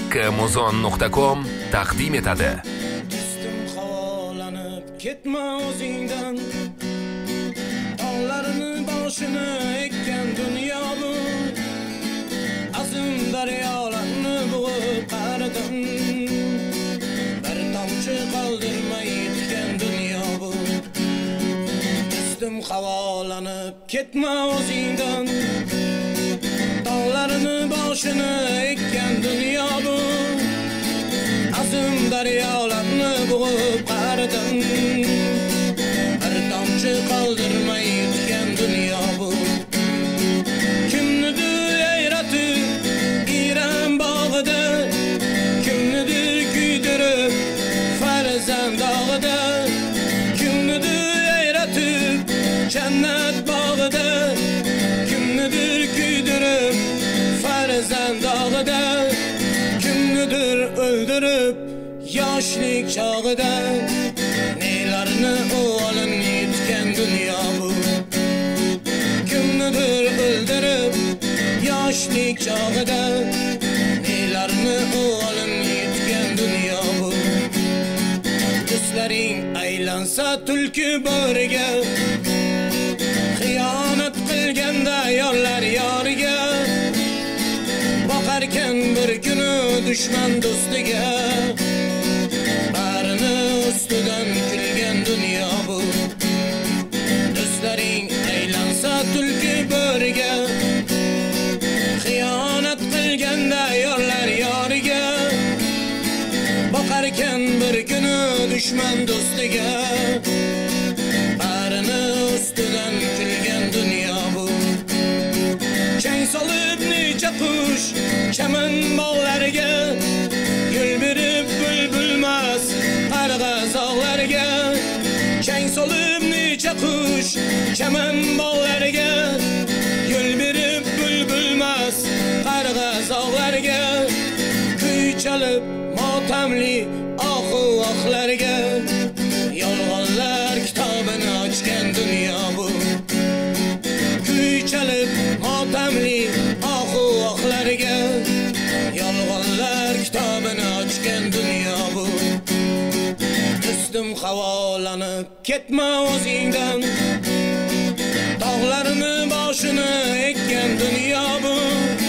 kmuzon.com taqdim etadi. Do'stim havolanib ketma o'zingdan, tog'larini boshini ekkan dunyo bu. Azim daryolarni bo'g'ib qaridim, bir tomchi qoldirmay yetgan dunyo bu. Do'stim havolanib ketma o'zingdan, tog'larini boshini ekkan dunyo bu. Azim daryolarni bo'g'ib qaridim, bir tomchi qoldirmay yetgan dunyo bu. Kimnidir yayratib iram bog'ida, kimnidir kuydirib farzand dog'ida, kimnidir yayratib jannat bog'ida, kimnidir kuydirib farzand dog'ida, kimnidir o'ldirib yoshlik chog'ida. Nelarni o'g'lim yetgan dunyo bu. Kimnidir o'ldirib yoshlik chog'ida, nelarni o'g'lim yetgan dunyo bu. Do'stlaring aylansa tulki bo'riga, xiyonat qilganda yorlar yoriga, boqarkan bir kuni dushman do'stiga. Barini ustidan kulgan dunyo bu. Do'stlaring aylansa tulki bo'riga, xiyonat qilganda yorlar yoriga, boqarkan bir kuni dushman do'stiga. Barini ustidan kulgan dunyo bu. Chang solib necha qush chaman bog'lariga, yo'l berib bulbulmas qarg'azog'larga. Chang solib necha qush chaman bog'lariga, yo'l berib bulbulmas qarg'azog'larga. Kuy chalib motamli ohu-ohlarga, yolg'onlar kitobini ochgan dunyo bu. Kuy chalib motamli ohu-ohlarga, yolg'onlar kitobini ochgan dunyo bu. Do'stim havolanib ketma o'zingdan, tog'larini boshini ekkan dunyo bu.